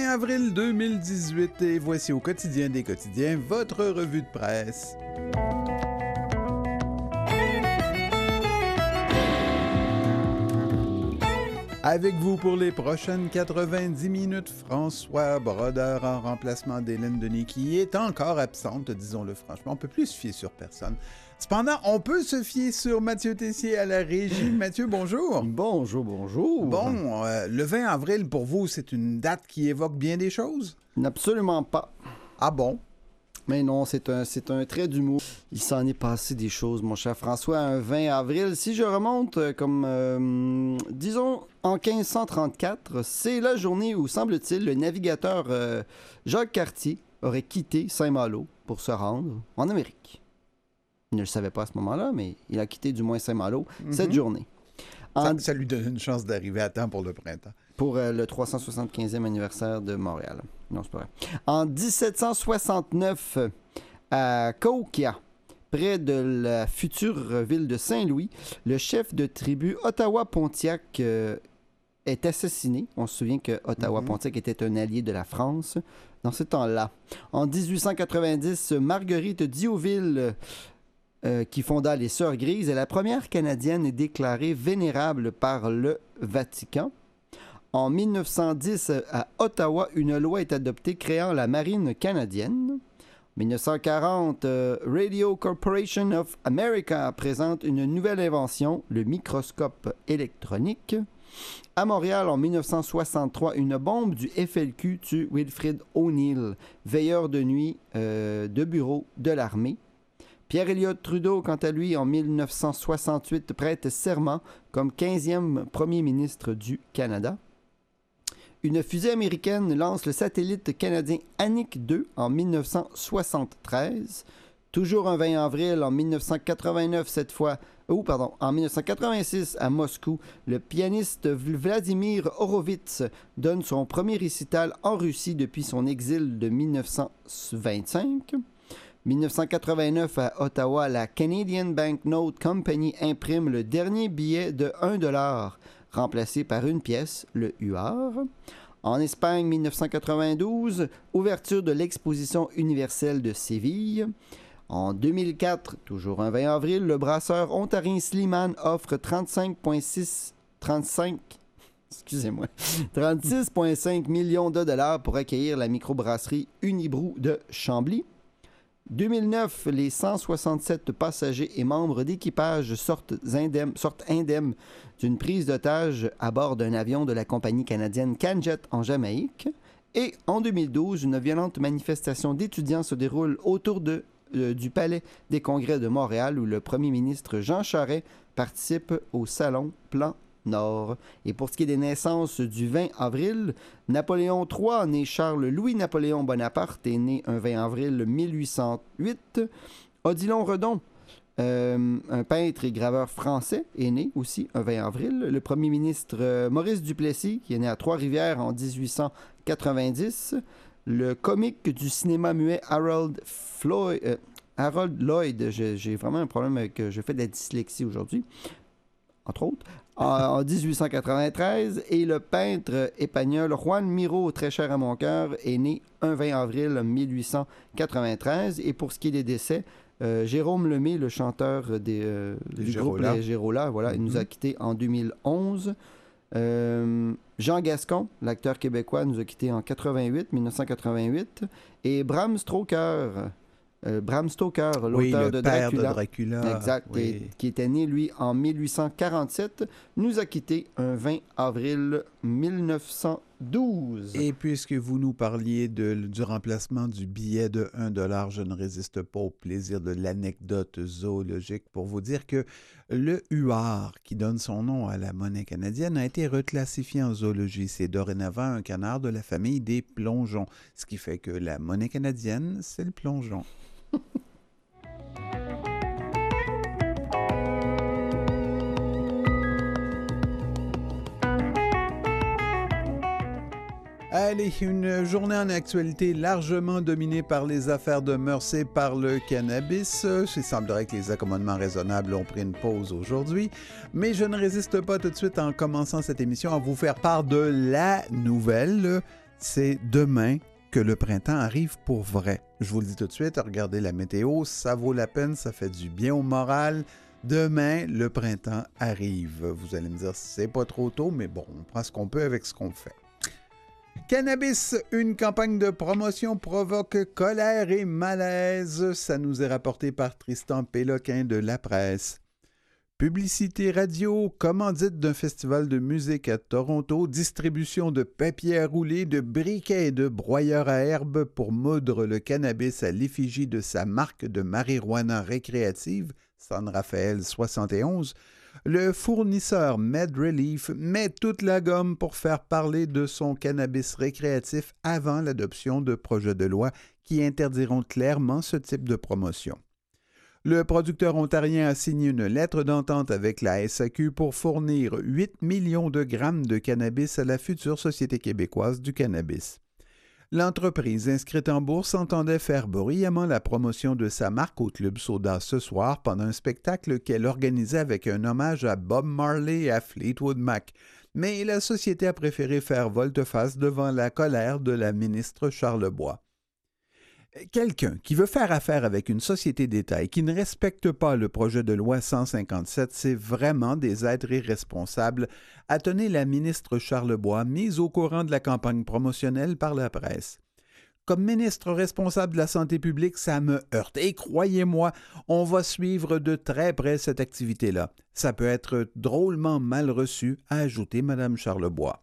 20 avril 2018 et voici au quotidien des quotidiens votre revue de presse. Avec vous pour les prochaines 90 minutes, François Brodeur en remplacement d'Hélène Denis qui est encore absente, disons-le franchement. On ne peut plus se fier sur personne. Cependant, on peut se fier sur Mathieu Tessier à la régie. Mathieu, bonjour. Bonjour, bonjour. Bon, le 20 avril, pour vous, c'est une date qui évoque bien des choses? Absolument pas. Ah bon? Mais non, c'est un trait d'humour. Il s'en est passé des choses, mon cher François, un 20 avril. Si je remonte disons, en 1534, c'est la journée où, semble-t-il, le navigateur Jacques Cartier aurait quitté Saint-Malo pour se rendre en Amérique. Il ne le savait pas à ce moment-là, mais il a quitté du moins Saint-Malo cette journée. Ça lui donne une chance d'arriver à temps pour le printemps. Pour le 375e anniversaire de Montréal. Non, c'est pas vrai. En 1769, à Cahokia, près de la future ville de Saint-Louis, le chef de tribu Ottawa-Pontiac est assassiné. On se souvient que Ottawa-Pontiac était un allié de la France dans ce temps-là. En 1890, Marguerite Diouville, qui fonda les Sœurs Grises, est la première Canadienne déclarée vénérable par le Vatican. En 1910, à Ottawa, une loi est adoptée créant la Marine canadienne. En 1940, Radio Corporation of America présente une nouvelle invention, le microscope électronique. À Montréal, en 1963, une bombe du FLQ tue Wilfrid O'Neill, veilleur de nuit de bureau de l'armée. Pierre Elliott Trudeau, quant à lui, en 1968, prête serment comme 15e premier ministre du Canada. Une fusée américaine lance le satellite canadien Anik 2 en 1973. Toujours un 20 avril, en 1989 cette fois, en 1986 à Moscou, le pianiste Vladimir Horowitz donne son premier récital en Russie depuis son exil de 1925. 1989 à Ottawa, la Canadian Banknote Company imprime le dernier billet de 1$, remplacé par une pièce, le huard. En Espagne, 1992, ouverture de l'exposition universelle de Séville. En 2004, toujours un 20 avril, le brasseur ontarien Sliman offre 36,5 millions de dollars pour accueillir la microbrasserie Unibrou de Chambly. 2009, les 167 passagers et membres d'équipage sortent indemnes d'une prise d'otage à bord d'un avion de la compagnie canadienne Canjet en Jamaïque. Et en 2012, une violente manifestation d'étudiants se déroule autour du Palais des Congrès de Montréal où le premier ministre Jean Charest participe au Salon Plan Nord. Et pour ce qui est des naissances du 20 avril, Napoléon III, né Charles-Louis-Napoléon Bonaparte, est né un 20 avril 1808. Odilon Redon, un peintre et graveur français, est né aussi un 20 avril. Le premier ministre Maurice Duplessis, qui est né à Trois-Rivières en 1890. Le comique du cinéma muet Harold Lloyd, j'ai vraiment un problème avec... je fais de la dyslexie aujourd'hui, entre autres, en 1893, et le peintre espagnol Juan Miro, très cher à mon cœur, est né un 20 avril 1893. Et pour ce qui est des décès, Jérôme Lemay, le chanteur du groupe Les Gérola, voilà, il nous a quittés en 2011. Jean Gascon, l'acteur québécois, nous a quittés en 1988. Et Bram Stoker, l'auteur de Dracula. Exact, oui. Qui était né, lui, en 1847, nous a quittés un 20 avril 1912. Et puisque vous nous parliez du remplacement du billet de 1$, je ne résiste pas au plaisir de l'anecdote zoologique pour vous dire que le huard, qui donne son nom à la monnaie canadienne, a été reclassifié en zoologie. C'est dorénavant un canard de la famille des plongeons, ce qui fait que la monnaie canadienne, c'est le plongeon. Allez, une journée en actualité largement dominée par les affaires de mœurs et par le cannabis. Il semblerait que les accommodements raisonnables ont pris une pause aujourd'hui, mais je ne résiste pas tout de suite en commençant cette émission à vous faire part de la nouvelle. c'est demain que le printemps arrive pour vrai. Je vous le dis tout de suite, regardez la météo, ça vaut la peine, ça fait du bien au moral. Demain, le printemps arrive. Vous allez me dire, c'est pas trop tôt, mais bon, on prend ce qu'on peut avec ce qu'on fait. Cannabis, une campagne de promotion provoque colère et malaise. Ça nous est rapporté par Tristan Péloquin de La Presse. Publicité radio, commandite d'un festival de musique à Toronto, distribution de papier à rouler, de briquets et de broyeurs à herbe pour moudre le cannabis à l'effigie de sa marque de marijuana récréative, San Rafael 71, le fournisseur MedRelief met toute la gomme pour faire parler de son cannabis récréatif avant l'adoption de projets de loi qui interdiront clairement ce type de promotion. Le producteur ontarien a signé une lettre d'entente avec la SAQ pour fournir 8 millions de grammes de cannabis à la future Société québécoise du cannabis. L'entreprise inscrite en bourse entendait faire bruyamment la promotion de sa marque au Club Soda ce soir pendant un spectacle qu'elle organisait avec un hommage à Bob Marley et à Fleetwood Mac. Mais la société a préféré faire volte-face devant la colère de la ministre Charlebois. Quelqu'un qui veut faire affaire avec une société d'État et qui ne respecte pas le projet de loi 157, c'est vraiment des êtres irresponsables, a tenu la ministre Charlebois, mise au courant de la campagne promotionnelle par la presse. Comme ministre responsable de la santé publique, ça me heurte. Et croyez-moi, on va suivre de très près cette activité-là. Ça peut être drôlement mal reçu, a ajouté Mme Charlebois.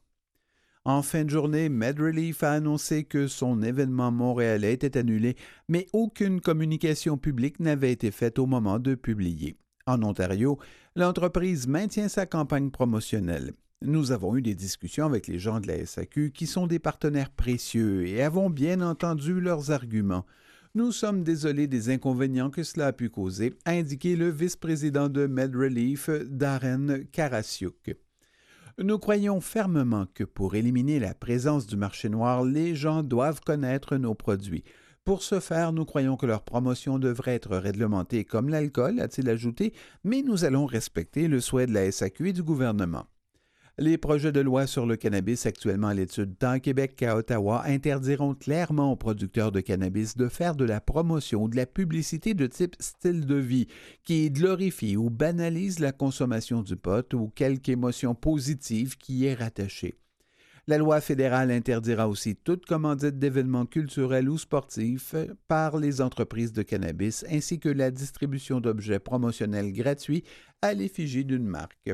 En fin de journée, MedRelief a annoncé que son événement montréalais était annulé, mais aucune communication publique n'avait été faite au moment de publier. En Ontario, l'entreprise maintient sa campagne promotionnelle. Nous avons eu des discussions avec les gens de la SAQ qui sont des partenaires précieux et avons bien entendu leurs arguments. Nous sommes désolés des inconvénients que cela a pu causer, a indiqué le vice-président de MedRelief, Darren Karasiuk. Nous croyons fermement que pour éliminer la présence du marché noir, les gens doivent connaître nos produits. Pour ce faire, nous croyons que leur promotion devrait être réglementée comme l'alcool, a-t-il ajouté, mais nous allons respecter le souhait de la SAQ et du gouvernement. Les projets de loi sur le cannabis actuellement à l'étude tant à Québec qu'à Ottawa interdiront clairement aux producteurs de cannabis de faire de la promotion ou de la publicité de type style de vie qui glorifie ou banalise la consommation du pot ou quelque émotion positive qui y est rattachée. La loi fédérale interdira aussi toute commandite d'événements culturels ou sportifs par les entreprises de cannabis ainsi que la distribution d'objets promotionnels gratuits à l'effigie d'une marque.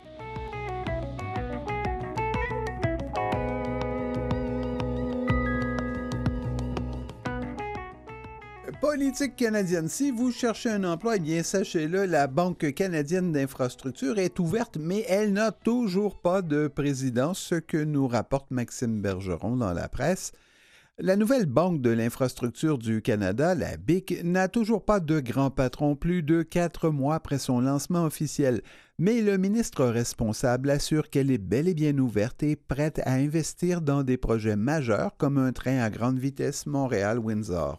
Politique canadienne. Si vous cherchez un emploi, eh bien, sachez-le, la Banque canadienne d'infrastructure est ouverte, mais elle n'a toujours pas de président, ce que nous rapporte Maxime Bergeron dans la presse. La nouvelle Banque de l'infrastructure du Canada, la BIC, n'a toujours pas de grand patron plus de 4 mois après son lancement officiel, mais le ministre responsable assure qu'elle est bel et bien ouverte et prête à investir dans des projets majeurs comme un train à grande vitesse Montréal-Windsor.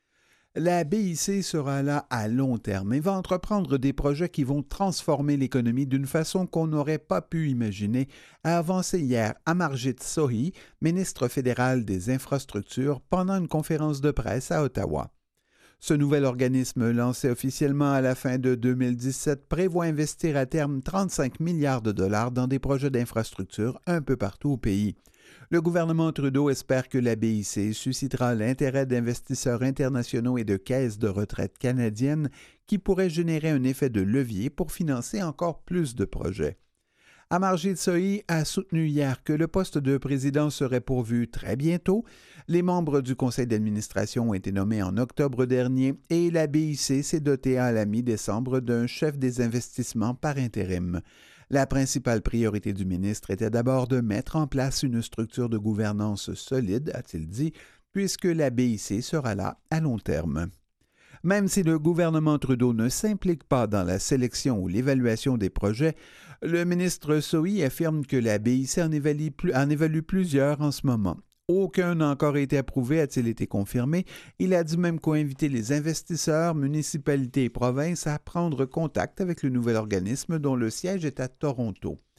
La BIC sera là à long terme et va entreprendre des projets qui vont transformer l'économie d'une façon qu'on n'aurait pas pu imaginer, a avancé hier Amarjit Sohi, ministre fédéral des Infrastructures, pendant une conférence de presse à Ottawa. Ce nouvel organisme, lancé officiellement à la fin de 2017, prévoit investir à terme 35 milliards de dollars dans des projets d'infrastructure un peu partout au pays. Le gouvernement Trudeau espère que la BIC suscitera l'intérêt d'investisseurs internationaux et de caisses de retraite canadiennes qui pourraient générer un effet de levier pour financer encore plus de projets. Amarjit Sohi a soutenu hier que le poste de président serait pourvu très bientôt. Les membres du conseil d'administration ont été nommés en octobre dernier et la BIC s'est dotée à la mi-décembre d'un chef des investissements par intérim. La principale priorité du ministre était d'abord de mettre en place une structure de gouvernance solide, a-t-il dit, puisque la BIC sera là à long terme. Même si le gouvernement Trudeau ne s'implique pas dans la sélection ou l'évaluation des projets, le ministre Sohi affirme que la BIC en évalue plusieurs en ce moment. Aucun n'a encore été approuvé, a-t-il été confirmé. Il a dit même qu'inviter les investisseurs, municipalités et provinces à prendre contact avec le nouvel organisme dont le siège est à Toronto.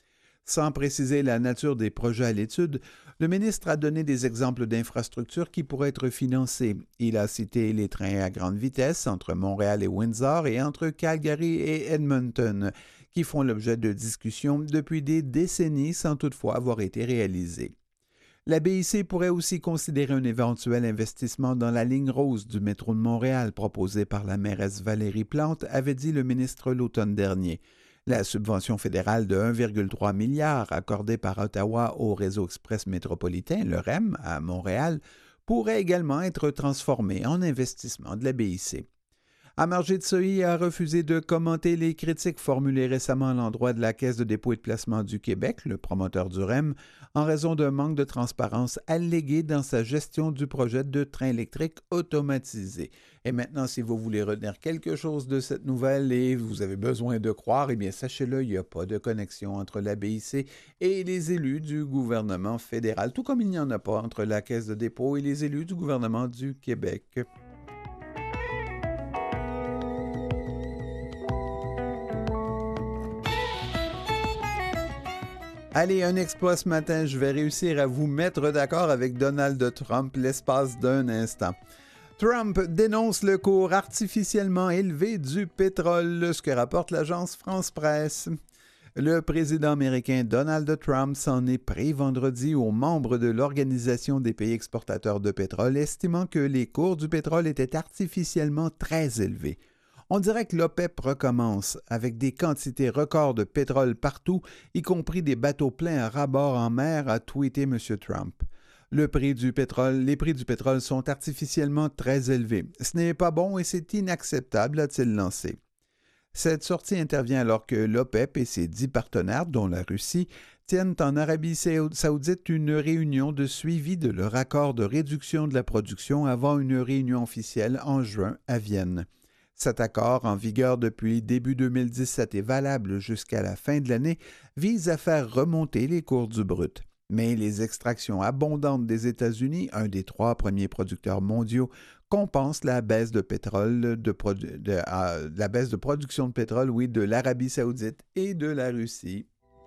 Sans préciser la nature des projets à l'étude, le ministre a donné des exemples d'infrastructures qui pourraient être financées. Il a cité les trains à grande vitesse entre Montréal et Windsor et entre Calgary et Edmonton, qui font l'objet de discussions depuis des décennies sans toutefois avoir été réalisés. La BIC pourrait aussi considérer un éventuel investissement dans la ligne rose du métro de Montréal proposée par la mairesse Valérie Plante, avait dit le ministre l'automne dernier. La subvention fédérale de 1,3 milliard accordée par Ottawa au réseau express métropolitain, le REM, à Montréal, pourrait également être transformée en investissement de la BIC. Amarjid Sohi a refusé de commenter les critiques formulées récemment à l'endroit de la Caisse de dépôt et de placement du Québec, le promoteur du REM, en raison d'un manque de transparence allégué dans sa gestion du projet de train électrique automatisé. Et maintenant, si vous voulez retenir quelque chose de cette nouvelle et vous avez besoin de croire, eh bien sachez-le, il n'y a pas de connexion entre la BIC et les élus du gouvernement fédéral, tout comme il n'y en a pas entre la Caisse de dépôt et les élus du gouvernement du Québec. Allez, un exploit ce matin, je vais réussir à vous mettre d'accord avec Donald Trump l'espace d'un instant. Trump dénonce le cours artificiellement élevé du pétrole, ce que rapporte l'agence France-Presse. Le président américain Donald Trump s'en est pris vendredi aux membres de l'Organisation des pays exportateurs de pétrole, estimant que les cours du pétrole étaient artificiellement très élevés. On dirait que l'OPEP recommence, avec des quantités records de pétrole partout, y compris des bateaux pleins à ras-bord en mer, a tweeté M. Trump. Les prix du pétrole sont artificiellement très élevés. Ce n'est pas bon et c'est inacceptable, a-t-il lancé. Cette sortie intervient alors que l'OPEP et ses 10 partenaires, dont la Russie, tiennent en Arabie saoudite une réunion de suivi de leur accord de réduction de la production avant une réunion officielle en juin à Vienne. Cet accord, en vigueur depuis début 2017 et valable jusqu'à la fin de l'année, vise à faire remonter les cours du brut. Mais les extractions abondantes des États-Unis, un des 3 premiers producteurs mondiaux, compensent la baisse de pétrole, la baisse de production de pétrole, de l'Arabie saoudite et de la Russie.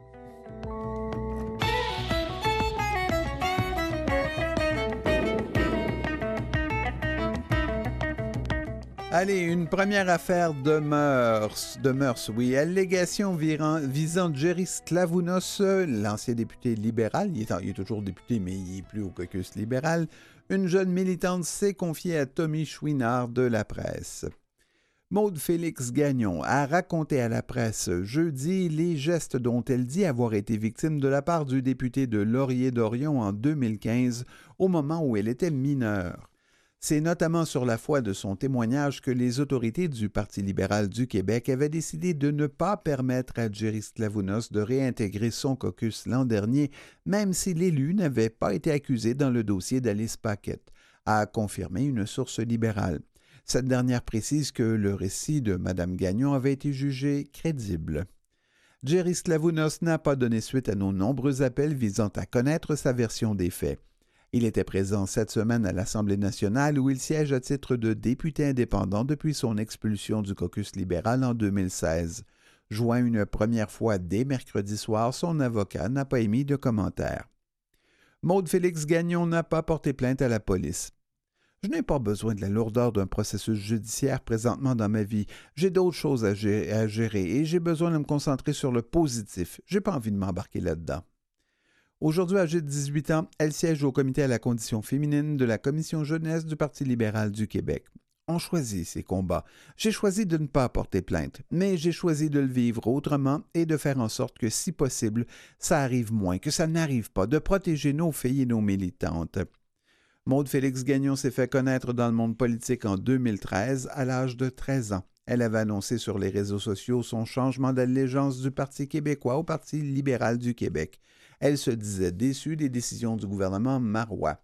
Allez, une première affaire de mœurs, allégation visant Jerry Sklavounos, l'ancien député libéral, il est toujours député, mais il n'est plus au caucus libéral. Une jeune militante s'est confiée à Tommy Chouinard de la presse. Maude Félix Gagnon a raconté à la presse jeudi les gestes dont elle dit avoir été victime de la part du député de Laurier-Dorion en 2015, au moment où elle était mineure. C'est notamment sur la foi de son témoignage que les autorités du Parti libéral du Québec avaient décidé de ne pas permettre à Jerry Sklavounos de réintégrer son caucus l'an dernier, même si l'élu n'avait pas été accusé dans le dossier d'Alice Paquette, a confirmé une source libérale. Cette dernière précise que le récit de Mme Gagnon avait été jugé crédible. Jerry Sklavounos n'a pas donné suite à nos nombreux appels visant à connaître sa version des faits. Il était présent cette semaine à l'Assemblée nationale où il siège à titre de député indépendant depuis son expulsion du caucus libéral en 2016. Joint une première fois dès mercredi soir, son avocat n'a pas émis de commentaires. Maude Félix Gagnon n'a pas porté plainte à la police. « Je n'ai pas besoin de la lourdeur d'un processus judiciaire présentement dans ma vie. J'ai d'autres choses à gérer et j'ai besoin de me concentrer sur le positif. J'ai pas envie de m'embarquer là-dedans. » Aujourd'hui, âgée de 18 ans, elle siège au comité à la condition féminine de la Commission jeunesse du Parti libéral du Québec. On choisit ses combats. J'ai choisi de ne pas porter plainte, mais j'ai choisi de le vivre autrement et de faire en sorte que, si possible, ça arrive moins, que ça n'arrive pas, de protéger nos filles et nos militantes. Maude Félix Gagnon s'est fait connaître dans le monde politique en 2013, à l'âge de 13 ans. Elle avait annoncé sur les réseaux sociaux son changement d'allégeance du Parti québécois au Parti libéral du Québec. Elle se disait déçue des décisions du gouvernement Marois.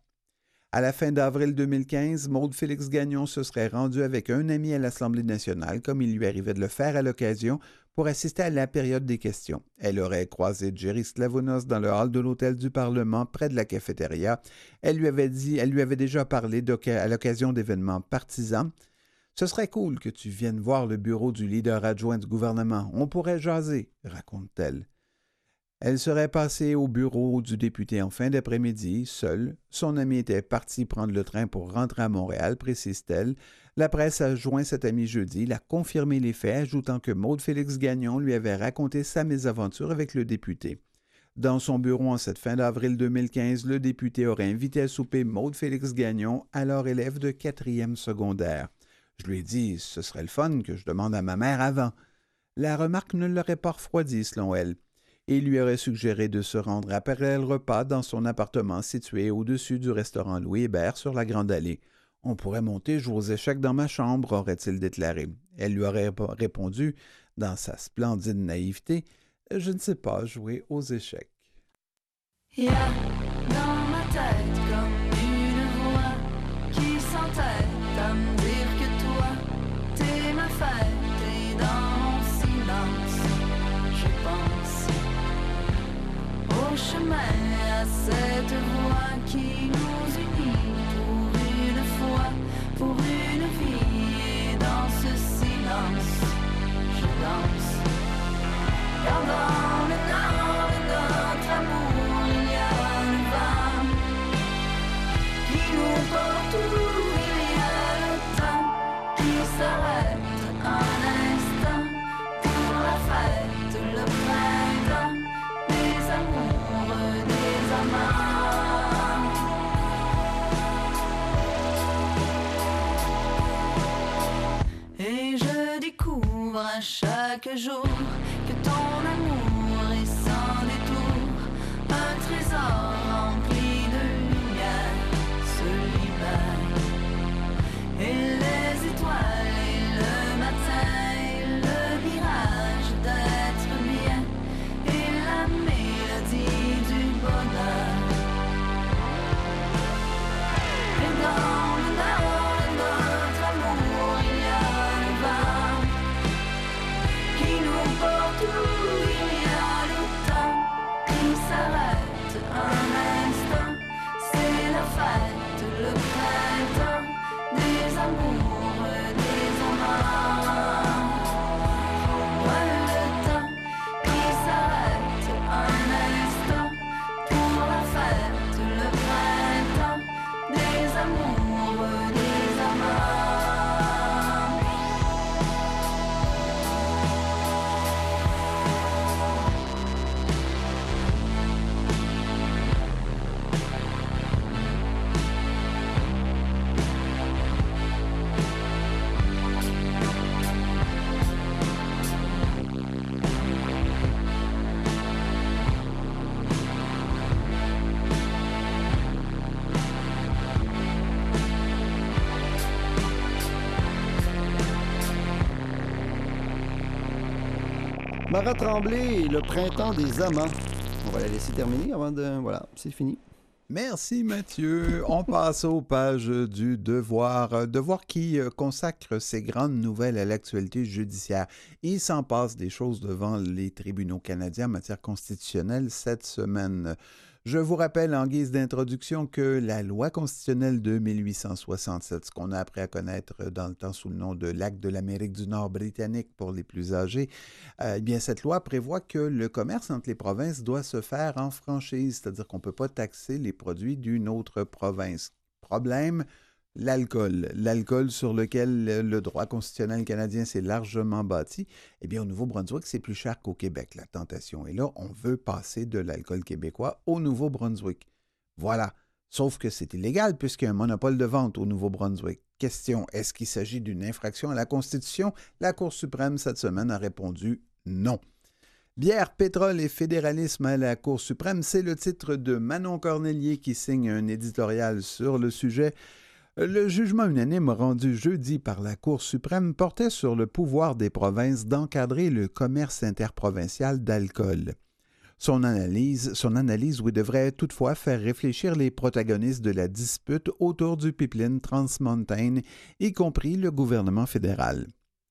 À la fin d'avril 2015, Maude Félix Gagnon se serait rendue avec un ami à l'Assemblée nationale, comme il lui arrivait de le faire à l'occasion, pour assister à la période des questions. Elle aurait croisé Jerry Sklavounos dans le hall de l'hôtel du Parlement, près de la cafétéria. Elle lui avait déjà parlé à l'occasion d'événements partisans. « Ce serait cool que tu viennes voir le bureau du leader adjoint du gouvernement. On pourrait jaser », raconte-t-elle. Elle serait passée au bureau du député en fin d'après-midi, seule. Son ami était parti prendre le train pour rentrer à Montréal, précise-t-elle. La presse a joint cet ami jeudi, il a confirmé les faits, ajoutant que Maude Félix Gagnon lui avait raconté sa mésaventure avec le député. Dans son bureau en cette fin d'avril 2015, le député aurait invité à souper Maude Félix Gagnon, alors élève de 4e secondaire. Je lui ai dit, ce serait le fun que je demande à ma mère avant. La remarque ne l'aurait pas refroidi, selon elle, et lui aurait suggéré de se rendre après le repas dans son appartement situé au-dessus du restaurant Louis Hébert sur la Grande Allée. On pourrait monter jouer aux échecs dans ma chambre, aurait-il déclaré. Elle lui aurait répondu, dans sa splendide naïveté, « Je ne sais pas jouer aux échecs. » Y a dans ma tête comme une voix qui s'entête à me dire que toi, t'es ma fête et dans mon silence, je pense au chemin, à cette voix qui nous unit pour une vie et dans ce silence, je danse. Car dans le nord de notre amour, il y a le vent qui nous porte où il y a le temps qui s'arrête un instant pour la fête, le printemps, des amoureux, des amants. Et je découvre à chaque jour que ton amour est sans détour, un trésor rempli de lumière se libère. Et les étoiles et le matin et le mirage d'être bien et la mélodie du bonheur. Et dans le nord de notre amour, il y a le vent qui nous porte où il y a le temps qui s'arrête un instant. C'est la fête, le printemps, des amoureux, des amants. Ouais, le temps qui s'arrête un instant pour la fête, le printemps, des amoureux, des amants. Marat Tremblay, le printemps des amants. On va la laisser terminer avant de... Voilà, c'est fini. Merci Mathieu. On passe aux pages du Devoir. Devoir qui consacre ses grandes nouvelles à l'actualité judiciaire. Il s'en passe des choses devant les tribunaux canadiens en matière constitutionnelle cette semaine. Je vous rappelle en guise d'introduction que la loi constitutionnelle de 1867, ce qu'on a appris à connaître dans le temps sous le nom de l'Acte de l'Amérique du Nord britannique pour les plus âgés, eh bien cette loi prévoit que le commerce entre les provinces doit se faire en franchise, c'est-à-dire qu'on ne peut pas taxer les produits d'une autre province. Problème, l'alcool. L'alcool sur lequel le droit constitutionnel canadien s'est largement bâti, eh bien, au Nouveau-Brunswick, c'est plus cher qu'au Québec. La tentation est là. On veut passer de l'alcool québécois au Nouveau-Brunswick. Voilà. Sauf que c'est illégal puisqu'il y a un monopole de vente au Nouveau-Brunswick. Question, est-ce qu'il s'agit d'une infraction à la Constitution? La Cour suprême, cette semaine, a répondu non. Bière, pétrole et fédéralisme à la Cour suprême, c'est le titre de Manon Cornelier qui signe un éditorial sur le sujet. Le jugement unanime rendu jeudi par la Cour suprême portait sur le pouvoir des provinces d'encadrer le commerce interprovincial d'alcool. Son analyse, oui, devrait toutefois faire réfléchir les protagonistes de la dispute autour du pipeline Trans Mountain, y compris le gouvernement fédéral.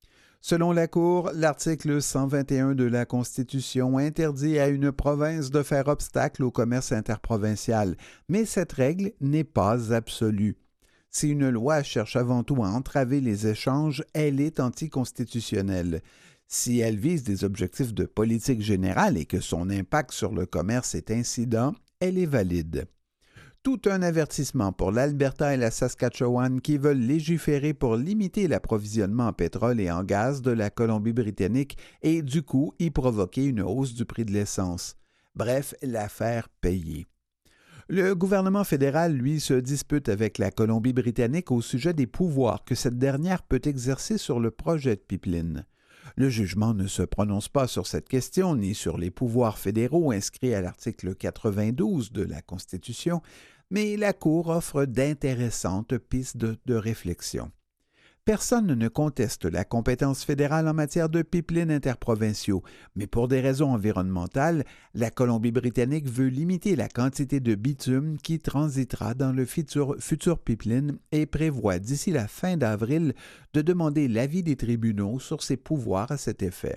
Selon la Cour, l'article 121 de la Constitution interdit à une province de faire obstacle au commerce interprovincial, mais cette règle n'est pas absolue. Si une loi cherche avant tout à entraver les échanges, elle est anticonstitutionnelle. Si elle vise des objectifs de politique générale et que son impact sur le commerce est incident, elle est valide. Tout un avertissement pour l'Alberta et la Saskatchewan qui veulent légiférer pour limiter l'approvisionnement en pétrole et en gaz de la Colombie-Britannique et du coup y provoquer une hausse du prix de l'essence. Bref, l'affaire payée. Le gouvernement fédéral, lui, se dispute avec la Colombie-Britannique au sujet des pouvoirs que cette dernière peut exercer sur le projet de pipeline. Le jugement ne se prononce pas sur cette question ni sur les pouvoirs fédéraux inscrits à l'article 92 de la Constitution, mais la Cour offre d'intéressantes pistes de réflexion. Personne ne conteste la compétence fédérale en matière de pipelines interprovinciaux, mais pour des raisons environnementales, la Colombie-Britannique veut limiter la quantité de bitume qui transitera dans le futur pipeline et prévoit d'ici la fin d'avril de demander l'avis des tribunaux sur ses pouvoirs à cet effet.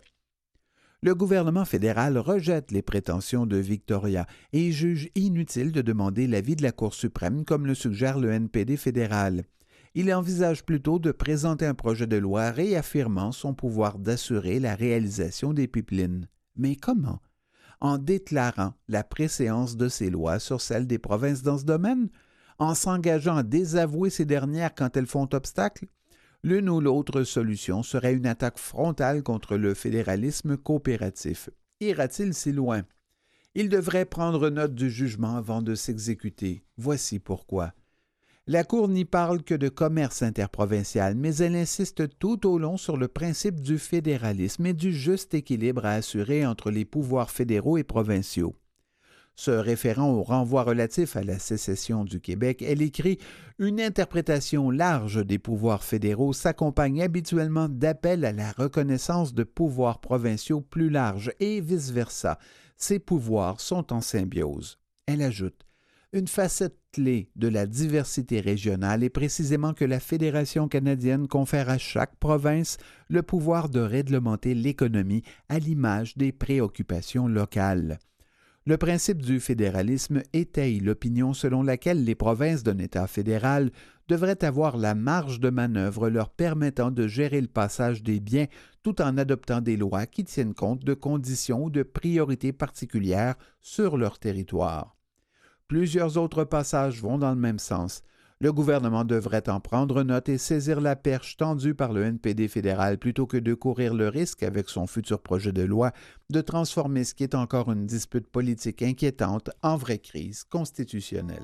Le gouvernement fédéral rejette les prétentions de Victoria et juge inutile de demander l'avis de la Cour suprême comme le suggère le NPD fédéral. Il envisage plutôt de présenter un projet de loi réaffirmant son pouvoir d'assurer la réalisation des pipelines. Mais comment? En déclarant la préséance de ces lois sur celles des provinces dans ce domaine? En s'engageant à désavouer ces dernières quand elles font obstacle? L'une ou l'autre solution serait une attaque frontale contre le fédéralisme coopératif. Ira-t-il si loin? Il devrait prendre note du jugement avant de s'exécuter. Voici pourquoi. La Cour n'y parle que de commerce interprovincial, mais elle insiste tout au long sur le principe du fédéralisme et du juste équilibre à assurer entre les pouvoirs fédéraux et provinciaux. Se référant au renvoi relatif à la sécession du Québec, elle écrit « Une interprétation large des pouvoirs fédéraux s'accompagne habituellement d'appels à la reconnaissance de pouvoirs provinciaux plus larges et vice-versa. Ces pouvoirs sont en symbiose. » Elle ajoute une facette clé de la diversité régionale est précisément que la Fédération canadienne confère à chaque province le pouvoir de réglementer l'économie à l'image des préoccupations locales. Le principe du fédéralisme étaye l'opinion selon laquelle les provinces d'un État fédéral devraient avoir la marge de manœuvre leur permettant de gérer le passage des biens tout en adoptant des lois qui tiennent compte de conditions ou de priorités particulières sur leur territoire. Plusieurs autres passages vont dans le même sens. Le gouvernement devrait en prendre note et saisir la perche tendue par le NPD fédéral plutôt que de courir le risque, avec son futur projet de loi, de transformer ce qui est encore une dispute politique inquiétante en vraie crise constitutionnelle.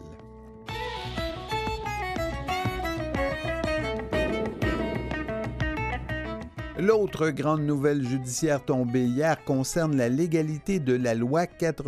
L'autre grande nouvelle judiciaire tombée hier concerne la légalité de la loi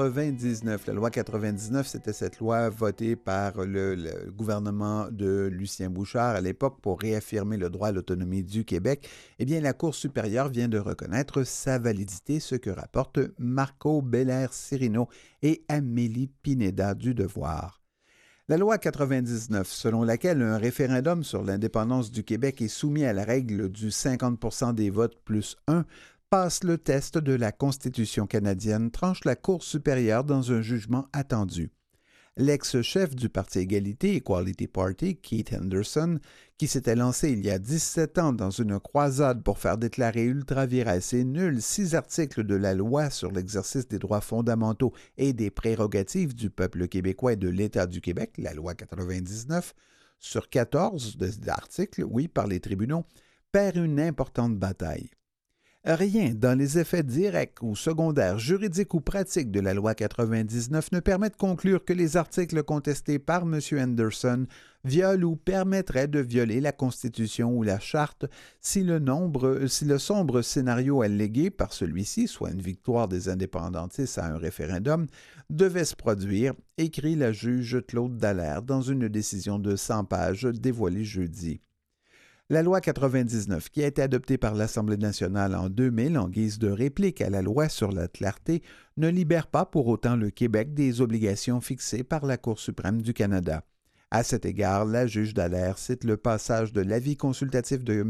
99. La loi 99, c'était cette loi votée par le gouvernement de Lucien Bouchard à l'époque pour réaffirmer le droit à l'autonomie du Québec. Eh bien, la Cour supérieure vient de reconnaître sa validité, ce que rapportent Marco Beller-Cirino et Amélie Pineda du Devoir. La loi 99, selon laquelle un référendum sur l'indépendance du Québec est soumis à la règle du 50% des votes plus 1, passe le test de la Constitution canadienne, tranche la Cour supérieure dans un jugement attendu. L'ex-chef du Parti Égalité Equality Party, Keith Henderson, qui s'était lancé il y a 17 ans dans une croisade pour faire déclarer ultra-vires et nuls 6 articles de la loi sur l'exercice des droits fondamentaux et des prérogatives du peuple québécois et de l'État du Québec, la loi 99, sur 14 articles, par les tribunaux, perd une importante bataille. Rien dans les effets directs ou secondaires, juridiques ou pratiques de la loi 99 ne permet de conclure que les articles contestés par M. Henderson violent ou permettraient de violer la Constitution ou la Charte si le sombre scénario allégué par celui-ci, soit une victoire des indépendantistes à un référendum, devait se produire, écrit la juge Claude Dallaire dans une décision de 100 pages dévoilée jeudi. La loi 99, qui a été adoptée par l'Assemblée nationale en 2000 en guise de réplique à la loi sur la clarté, ne libère pas pour autant le Québec des obligations fixées par la Cour suprême du Canada. À cet égard, la juge Dallaire cite le passage de l'avis consultatif de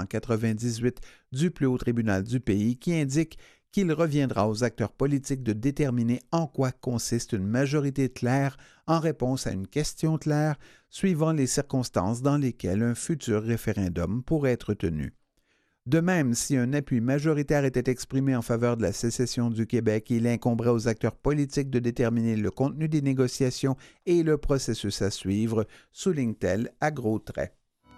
1998 du plus haut tribunal du pays qui indique qu'il reviendra aux acteurs politiques de déterminer en quoi consiste une majorité claire en réponse à une question claire, suivant les circonstances dans lesquelles un futur référendum pourrait être tenu. De même, si un appui majoritaire était exprimé en faveur de la sécession du Québec, il incomberait aux acteurs politiques de déterminer le contenu des négociations et le processus à suivre, souligne-t-elle à gros traits.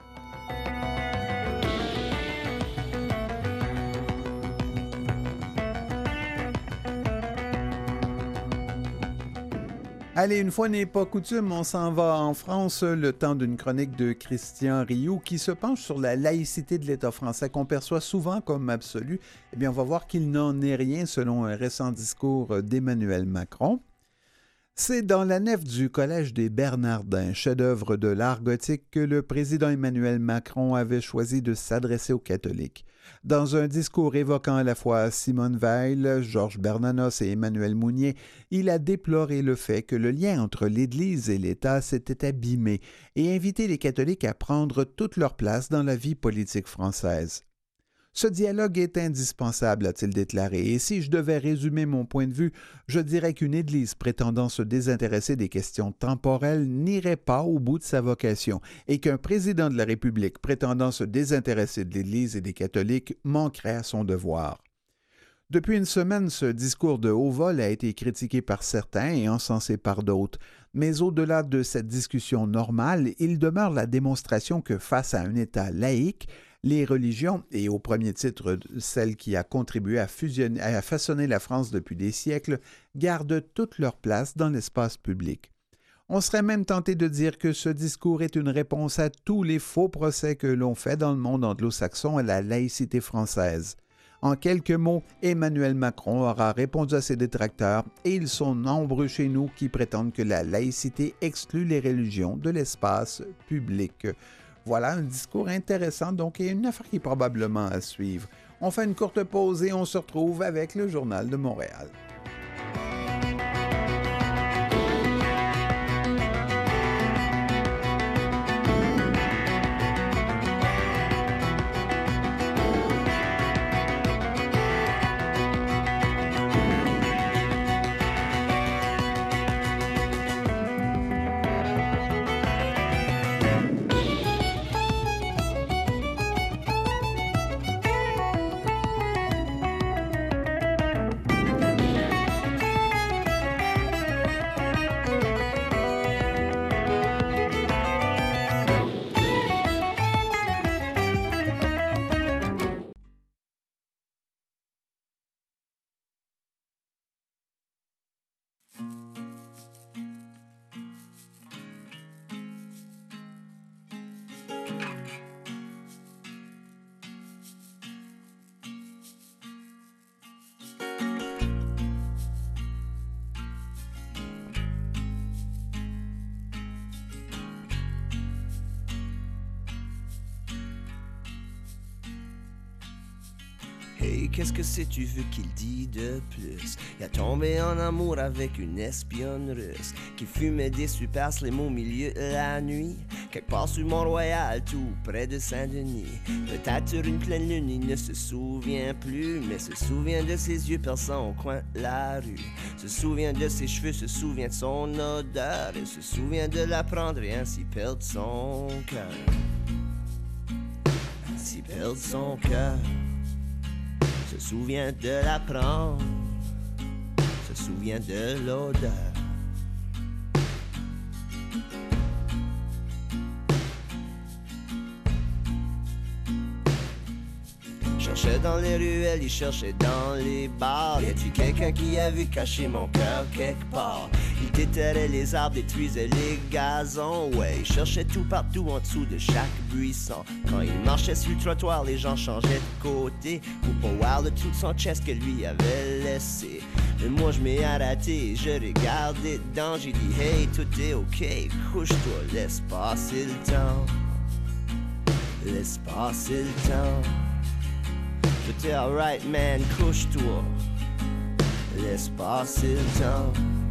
Allez, une fois n'est pas coutume, on s'en va en France, le temps d'une chronique de Christian Rioux qui se penche sur la laïcité de l'État français qu'on perçoit souvent comme absolue. Eh bien, on va voir qu'il n'en est rien selon un récent discours d'Emmanuel Macron. C'est dans la nef du Collège des Bernardins, chef-d'œuvre de l'art gothique, que le président Emmanuel Macron avait choisi de s'adresser aux catholiques. Dans un discours évoquant à la fois Simone Veil, Georges Bernanos et Emmanuel Mounier, il a déploré le fait que le lien entre l'Église et l'État s'était abîmé et invité les catholiques à prendre toute leur place dans la vie politique française. Ce dialogue est indispensable, a-t-il déclaré, et si je devais résumer mon point de vue, je dirais qu'une Église prétendant se désintéresser des questions temporelles n'irait pas au bout de sa vocation, et qu'un président de la République prétendant se désintéresser de l'Église et des catholiques manquerait à son devoir. Depuis une semaine, ce discours de haut vol a été critiqué par certains et encensé par d'autres. Mais au-delà de cette discussion normale, il demeure la démonstration que face à un État laïque, les religions, et au premier titre celle qui a contribué à façonner la France depuis des siècles, gardent toute leur place dans l'espace public. On serait même tenté de dire que ce discours est une réponse à tous les faux procès que l'on fait dans le monde anglo-saxon à la laïcité française. En quelques mots, Emmanuel Macron aura répondu à ses détracteurs et ils sont nombreux chez nous qui prétendent que la laïcité exclut les religions de l'espace public. Voilà un discours intéressant, donc, et une affaire qui est probablement à suivre. On fait une courte pause et on se retrouve avec le Journal de Montréal. Hey, qu'est-ce que c'est tu veux qu'il dit de plus? Il a tombé en amour avec une espionne russe qui fumait des super slim au milieu de la nuit, quelque part sur Mont-Royal, tout près de Saint-Denis. Peut-être sur une pleine lune, il ne se souvient plus, mais se souvient de ses yeux perçants au coin de la rue. Se souvient de ses cheveux, se souvient de son odeur, et se souvient de la prendre et ainsi perdre son cœur. Ainsi perdre son cœur. Se souvient de la prendre, se souvient de l'odeur. Cherchait dans les ruelles, il cherchait dans les bars. Y a-t-il quelqu'un qui a vu cacher mon cœur quelque part? Il déterrait les arbres, détruisait les gazons. Ouais, il cherchait tout partout en dessous de chaque buisson. Quand il marchait sur le trottoir, les gens changeaient de côté pour pas voir le trou de son chest que lui avait laissé. Mais moi je m'ai arrêté, je regardais dedans. J'ai dit hey, tout est ok, couche-toi, laisse passer le temps. Laisse passer le temps. Tout est alright man, couche-toi, laisse passer le temps.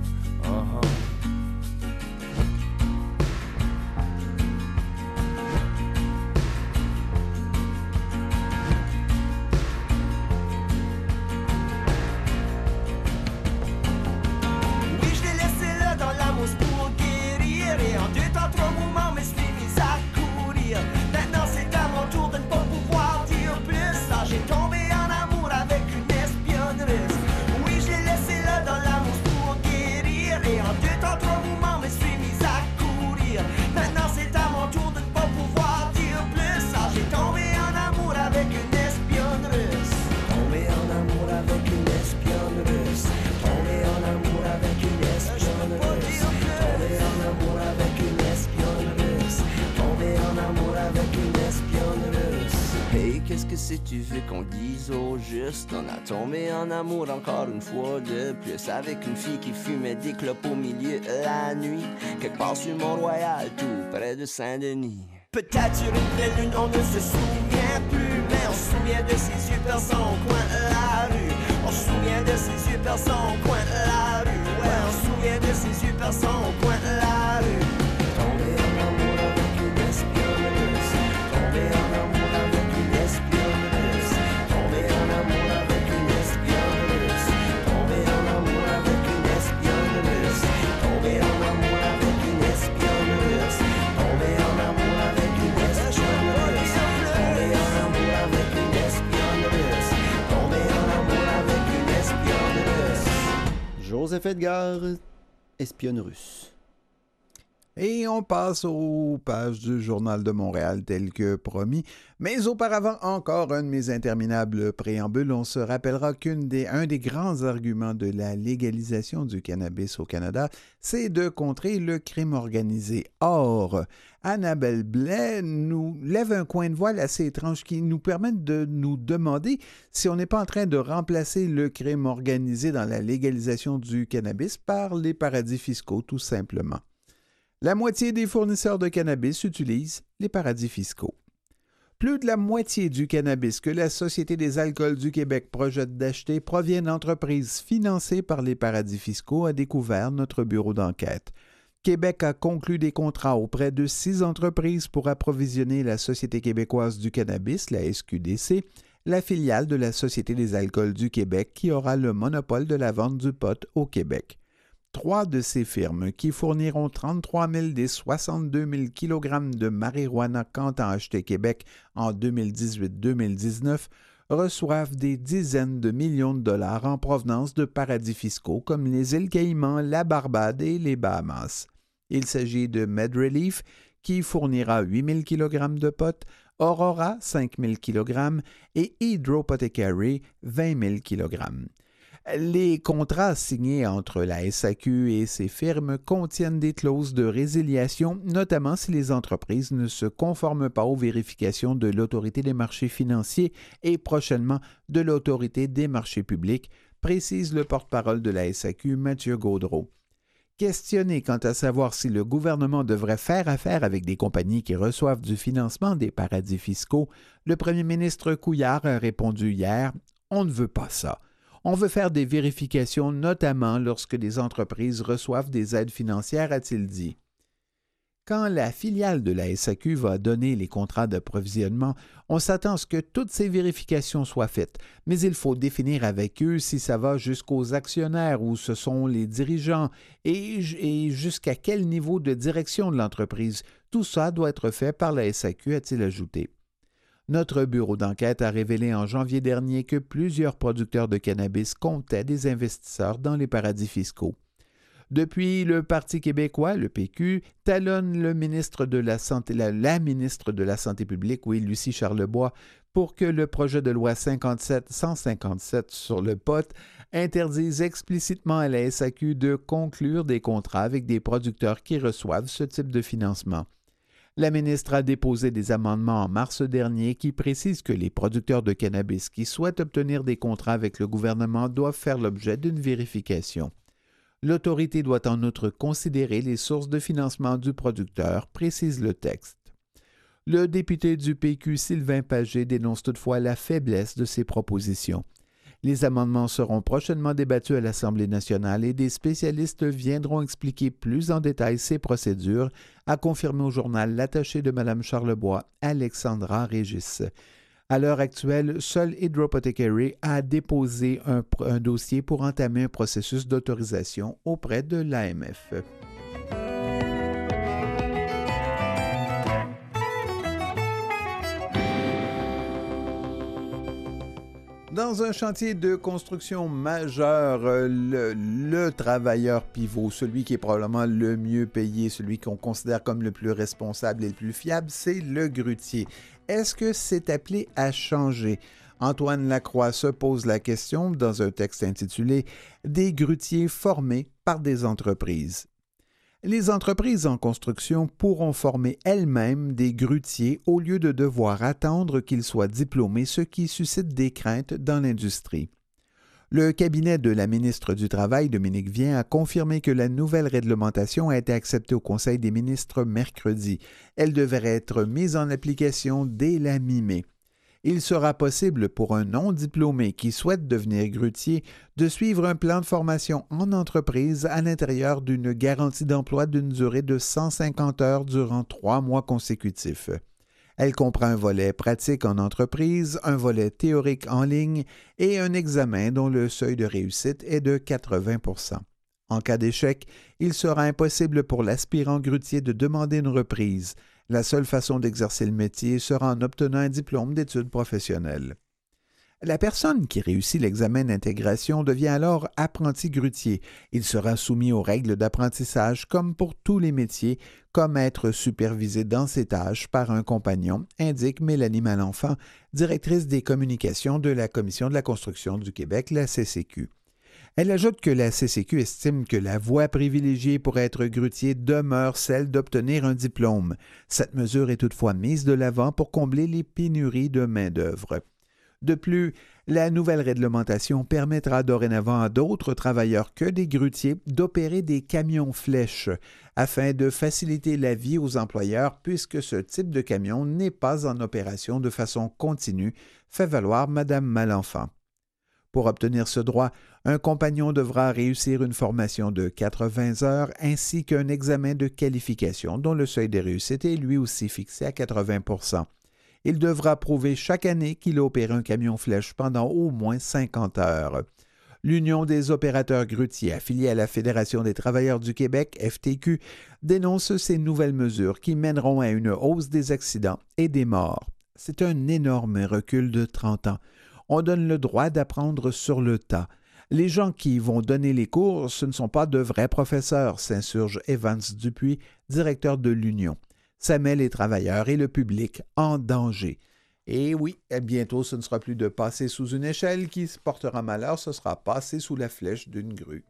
Oui, je l'ai laissé là dans la mousse pour guérir. Et en 2 temps, 3 mouvements, mais je l'ai mis à courir. Maintenant c'est à mon tour de ne pas pouvoir dire plus. que si tu veux qu'on dise au juste, on a tombé en amour encore une fois de plus avec une fille qui fumait des clopes au milieu la nuit, quelque part sur Mont-Royal, tout près de Saint-Denis. Peut-être sur une pleine lune, on ne se souvient plus, mais on se souvient de ses yeux perçants au coin de la rue. On se souvient de ses yeux perçants au coin de la rue. Ouais, on se souvient de ses yeux perçants au coin de la rue. Tombé en amour avec une espionne russe. Tombé en amour avec une espionne russe. Tombé en amour avec une espionne russe. Tombé en amour avec une espionne russe. Tombé en amour avec une espionne russe. Tombé en amour avec une espionne russe. Tombé en amour avec une espionne russe. Tombé en amour avec une espionne russe. Joseph Edgar, espionne russe. Et on passe aux pages du Journal de Montréal tel que promis. Mais auparavant, encore un de mes interminables préambules. On se rappellera qu'un des grands arguments de la légalisation du cannabis au Canada, c'est de contrer le crime organisé. Or, Annabelle Blais nous lève un coin de voile assez étrange qui nous permet de nous demander si on n'est pas en train de remplacer le crime organisé dans la légalisation du cannabis par les paradis fiscaux, tout simplement. La moitié des fournisseurs de cannabis utilisent les paradis fiscaux. Plus de la moitié du cannabis que la Société des alcools du Québec projette d'acheter provient d'entreprises financées par les paradis fiscaux, a découvert notre bureau d'enquête. Québec a conclu des contrats auprès de 6 entreprises pour approvisionner la Société québécoise du cannabis, la SQDC, la filiale de la Société des alcools du Québec qui aura le monopole de la vente du pot au Québec. 3 de ces firmes, qui fourniront 33 000 des 62 000 kg de marijuana qu'entend acheter Québec en 2018-2019, reçoivent des dizaines de millions de dollars en provenance de paradis fiscaux comme les îles Caïmans, la Barbade et les Bahamas. Il s'agit de MedRelief, qui fournira 8 000 kg de pot, Aurora, 5 000 kg et Hydropothecary, 20 000 kg. Les contrats signés entre la SAQ et ces firmes contiennent des clauses de résiliation, notamment si les entreprises ne se conforment pas aux vérifications de l'Autorité des marchés financiers et prochainement de l'Autorité des marchés publics, précise le porte-parole de la SAQ, Mathieu Gaudreault. Questionné quant à savoir si le gouvernement devrait faire affaire avec des compagnies qui reçoivent du financement des paradis fiscaux, le premier ministre Couillard a répondu hier « On ne veut pas ça ». On veut faire des vérifications, notamment lorsque des entreprises reçoivent des aides financières, a-t-il dit. Quand la filiale de la SAQ va donner les contrats d'approvisionnement, on s'attend à ce que toutes ces vérifications soient faites, mais il faut définir avec eux si ça va jusqu'aux actionnaires ou ce sont les dirigeants et jusqu'à quel niveau de direction de l'entreprise. Tout ça doit être fait par la SAQ, a-t-il ajouté. Notre bureau d'enquête a révélé en janvier dernier que plusieurs producteurs de cannabis comptaient des investisseurs dans les paradis fiscaux. Depuis, le Parti québécois, le PQ, talonne le ministre de la Santé, la ministre de la Santé publique, oui, Lucie Charlebois, pour que le projet de loi 57-157 sur le pot interdise explicitement à la SAQ de conclure des contrats avec des producteurs qui reçoivent ce type de financement. La ministre a déposé des amendements en mars dernier qui précisent que les producteurs de cannabis qui souhaitent obtenir des contrats avec le gouvernement doivent faire l'objet d'une vérification. L'autorité doit en outre considérer les sources de financement du producteur, précise le texte. Le député du PQ Sylvain Pagé dénonce toutefois la faiblesse de ces propositions. Les amendements seront prochainement débattus à l'Assemblée nationale et des spécialistes viendront expliquer plus en détail ces procédures, a confirmé au journal l'attachée de Mme Charlebois, Alexandra Régis. À l'heure actuelle, seul Hydropothecary a déposé un dossier pour entamer un processus d'autorisation auprès de l'AMF. Dans un chantier de construction majeur, le travailleur pivot, celui qui est probablement le mieux payé, celui qu'on considère comme le plus responsable et le plus fiable, c'est le grutier. Est-ce que c'est appelé à changer? Antoine Lacroix se pose la question dans un texte intitulé « Des grutiers formés par des entreprises ». Les entreprises en construction pourront former elles-mêmes des grutiers au lieu de devoir attendre qu'ils soient diplômés, ce qui suscite des craintes dans l'industrie. Le cabinet de la ministre du Travail, Dominique Vien, a confirmé que la nouvelle réglementation a été acceptée au Conseil des ministres mercredi. Elle devrait être mise en application dès la mi-mai. Il sera possible pour un non-diplômé qui souhaite devenir grutier de suivre un plan de formation en entreprise à l'intérieur d'une garantie d'emploi d'une durée de 150 heures durant 3 mois consécutifs. Elle comprend un volet pratique en entreprise, un volet théorique en ligne et un examen dont le seuil de réussite est de 80 %. En cas d'échec, il sera impossible pour l'aspirant grutier de demander une reprise. La seule façon d'exercer le métier sera en obtenant un diplôme d'études professionnelles. La personne qui réussit l'examen d'intégration devient alors apprenti grutier. Il sera soumis aux règles d'apprentissage comme pour tous les métiers, comme être supervisé dans ses tâches par un compagnon, indique Mélanie Malenfant, directrice des communications de la Commission de la construction du Québec, la CCQ. Elle ajoute que la CCQ estime que la voie privilégiée pour être grutier demeure celle d'obtenir un diplôme. Cette mesure est toutefois mise de l'avant pour combler les pénuries de main-d'œuvre. De plus, la nouvelle réglementation permettra dorénavant à d'autres travailleurs que des grutiers d'opérer des camions flèches afin de faciliter la vie aux employeurs puisque ce type de camion n'est pas en opération de façon continue, fait valoir Mme Malenfant. Pour obtenir ce droit, un compagnon devra réussir une formation de 80 heures ainsi qu'un examen de qualification dont le seuil de réussite est lui aussi fixé à 80 %. Il devra prouver chaque année qu'il a opéré un camion flèche pendant au moins 50 heures. L'Union des opérateurs grutiers affiliée à la Fédération des travailleurs du Québec, FTQ, dénonce ces nouvelles mesures qui mèneront à une hausse des accidents et des morts. C'est un énorme recul de 30 ans. On donne le droit d'apprendre sur le tas. Les gens qui vont donner les cours, ce ne sont pas de vrais professeurs, s'insurge Evans Dupuis, directeur de l'Union. Ça met les travailleurs et le public en danger. Et oui, bientôt, ce ne sera plus de passer sous une échelle qui se portera malheur, ce sera passer sous la flèche d'une grue.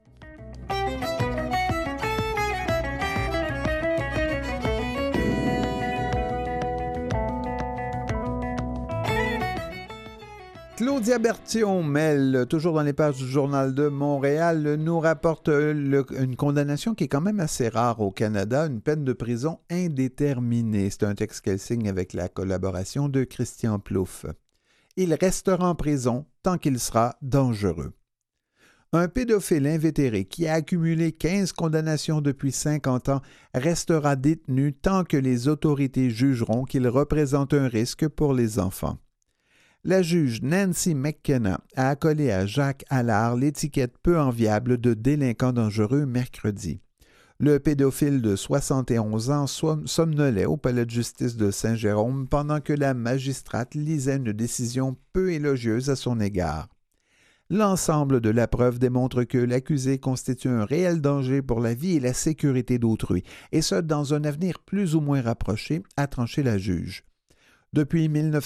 Claudia Berthiaume, toujours dans les pages du Journal de Montréal, nous rapporte une condamnation qui est quand même assez rare au Canada, une peine de prison indéterminée. C'est un texte qu'elle signe avec la collaboration de Christian Plouffe. Il restera en prison tant qu'il sera dangereux. Un pédophile invétéré qui a accumulé 15 condamnations depuis 50 ans restera détenu tant que les autorités jugeront qu'il représente un risque pour les enfants. La juge Nancy McKenna a accolé à Jacques Allard l'étiquette peu enviable de délinquant dangereux mercredi. Le pédophile de 71 ans somnolait au palais de justice de Saint-Jérôme pendant que la magistrate lisait une décision peu élogieuse à son égard. L'ensemble de la preuve démontre que l'accusé constitue un réel danger pour la vie et la sécurité d'autrui, et ce, dans un avenir plus ou moins rapproché, a tranché la juge. Depuis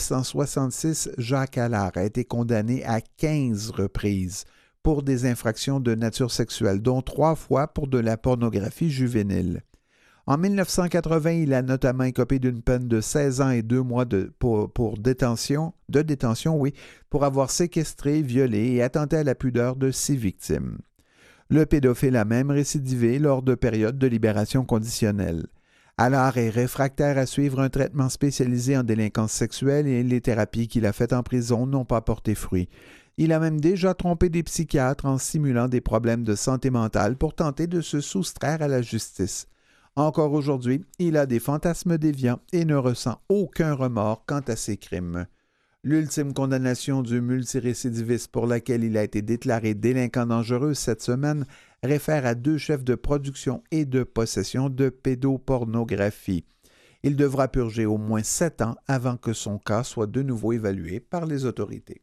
1966, Jacques Allard a été condamné à 15 reprises pour des infractions de nature sexuelle, dont 3 fois pour de la pornographie juvénile. En 1980, il a notamment écopé d'une peine de 16 ans et 2 mois pour détention, pour avoir séquestré, violé et attenté à la pudeur de 6 victimes. Le pédophile a même récidivé lors de périodes de libération conditionnelle. Allard est réfractaire à suivre un traitement spécialisé en délinquance sexuelle et les thérapies qu'il a faites en prison n'ont pas porté fruit. Il a même déjà trompé des psychiatres en simulant des problèmes de santé mentale pour tenter de se soustraire à la justice. Encore aujourd'hui, il a des fantasmes déviants et ne ressent aucun remords quant à ses crimes. L'ultime condamnation du multirécidiviste pour laquelle il a été déclaré délinquant dangereux cette semaine réfère à 2 chefs de production et de possession de pédopornographie. Il devra purger au moins 7 ans avant que son cas soit de nouveau évalué par les autorités.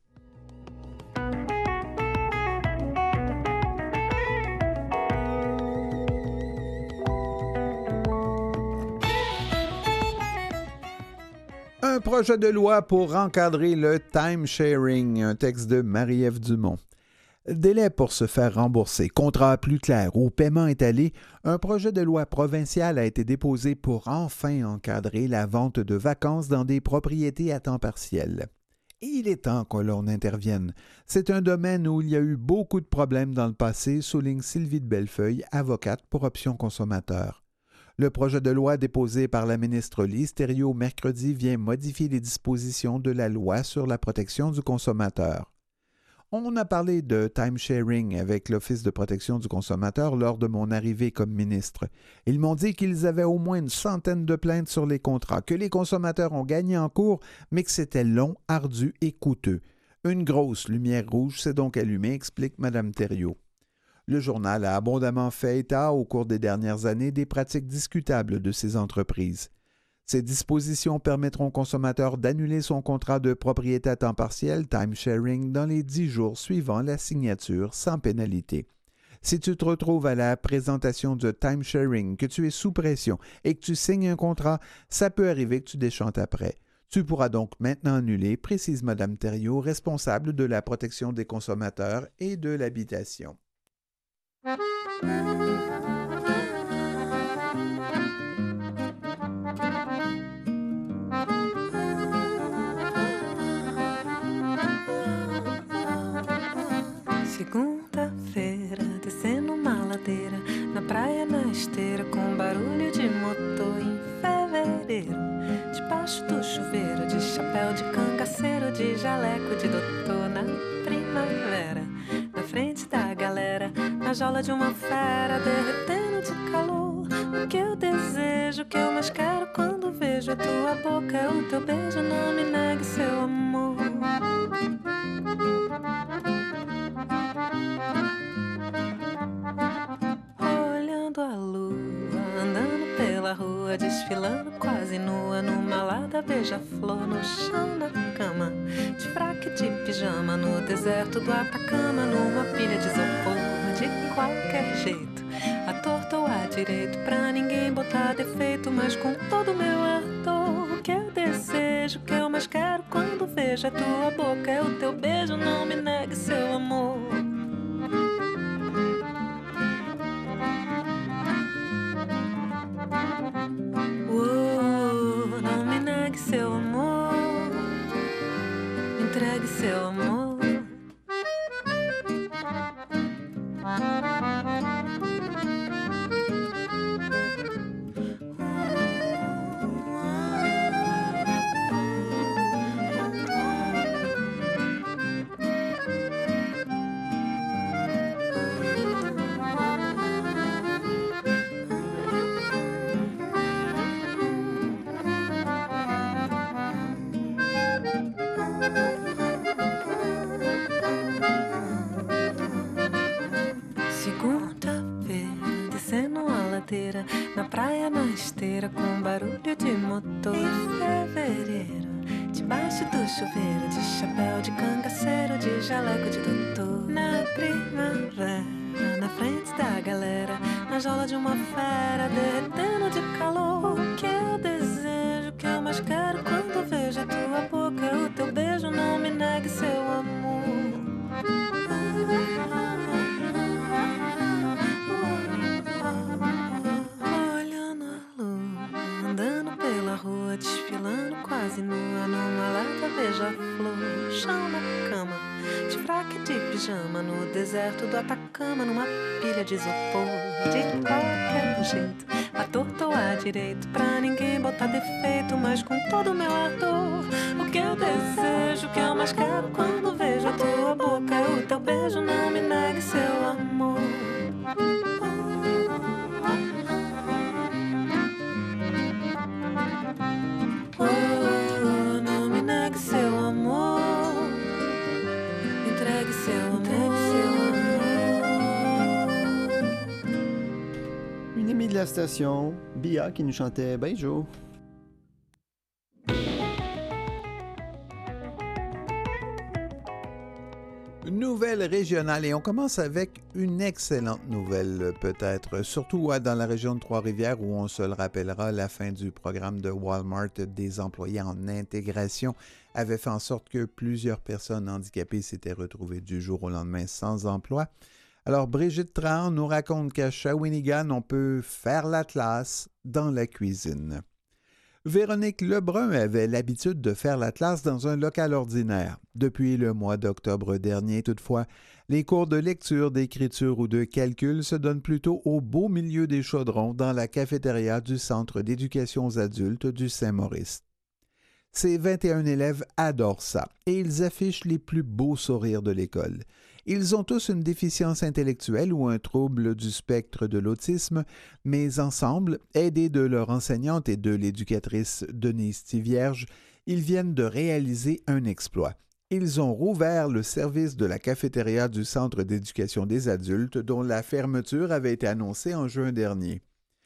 Un projet de loi pour encadrer le time-sharing, un texte de Marie-Ève Dumont. Délai pour se faire rembourser, contrat plus clair ou paiement étalé, un projet de loi provincial a été déposé pour enfin encadrer la vente de vacances dans des propriétés à temps partiel. Et il est temps que l'on intervienne. C'est un domaine où il y a eu beaucoup de problèmes dans le passé, souligne Sylvie de Bellefeuille, avocate pour Options Consommateurs. Le projet de loi déposé par la ministre Lise Thériault mercredi vient modifier les dispositions de la loi sur la protection du consommateur. On a parlé de time-sharing avec l'Office de protection du consommateur lors de mon arrivée comme ministre. Ils m'ont dit qu'ils avaient au moins une centaine de plaintes sur les contrats, que les consommateurs ont gagné en cours, mais que c'était long, ardu et coûteux. Une grosse lumière rouge s'est donc allumée, explique Mme Thériault. Le journal a abondamment fait état au cours des dernières années des pratiques discutables de ces entreprises. Ces dispositions permettront au consommateur d'annuler son contrat de propriété à temps partiel, time-sharing, dans les 10 jours suivant la signature sans pénalité. Si tu te retrouves à la présentation de time-sharing, que tu es sous pression et que tu signes un contrat, ça peut arriver que tu déchantes après. Tu pourras donc maintenant annuler, précise Mme Thériault, responsable de la protection des consommateurs et de l'habitation. Segunda-feira, descendo uma ladeira, na praia, na esteira, com barulho de motor em fevereiro. Debaixo do chuveiro, de chapéu de cangaceiro, de jaleco de doutor na primavera. Na frente da galera, na jaula de uma fera, derretendo de calor. O que eu desejo, o que eu mais quero quando vejo a tua boca, é o teu beijo, não me negue seu amor. Olhando a lua, andando pela rua, desfilando quase nua, numa lada beija-flor no chão da cama, de fraque de pijama no deserto do Atacama, numa pilha de isopor, de qualquer jeito, à torta ou à direito, pra ninguém botar defeito, mas com todo o meu ardor. O que eu desejo, o que eu mais quero quando vejo a tua boca, é o teu beijo, não me negue seu amor. Não me negue seu amor, me entregue seu amor. Na praia, na esteira, com barulho de motor em fevereiro. Debaixo do chuveiro, de chapéu de cangaceiro, de jaleco de doutor. Na primavera, na frente da galera, na jaula de uma fera, derretendo de calor. O que eu desejo, o que eu mais quero quando vejo a tua boca, é o teu beijo, não me negue seu amor. Desfilando quase nua, numa lata beija-flor, chão na cama, de fraque de pijama, no deserto do Atacama, numa pilha de isopor, de qualquer jeito, à torta ou à direito, pra ninguém botar defeito, mas com todo o meu ardor. O que eu desejo, o que eu mais quero quando vejo a tua boca, é o teu beijo, não me negue seu amor. Não me negue seu amor, me entregue seu amor. Une amie de la station, Bia, qui nous chantait Beijo. Nouvelle régionale, et on commence avec une excellente nouvelle peut-être, surtout dans la région de Trois-Rivières où on se le rappellera, la fin du programme de Walmart des employés en intégration avait fait en sorte que plusieurs personnes handicapées s'étaient retrouvées du jour au lendemain sans emploi. Alors, Brigitte Trahan nous raconte qu'à Shawinigan, on peut faire l'atlas dans la cuisine. Véronique Lebrun avait l'habitude de faire l'atlas dans un local ordinaire. Depuis le mois d'octobre dernier, toutefois, les cours de lecture, d'écriture ou de calcul se donnent plutôt au beau milieu des chaudrons dans la cafétéria du Centre d'éducation aux adultes du Saint-Maurice. Ces 21 élèves adorent ça et ils affichent les plus beaux sourires de l'école. Ils ont tous une déficience intellectuelle ou un trouble du spectre de l'autisme, mais ensemble, aidés de leur enseignante et de l'éducatrice Denise Thivierge, ils viennent de réaliser un exploit. Ils ont rouvert le service de la cafétéria du Centre d'éducation des adultes dont la fermeture avait été annoncée en juin dernier.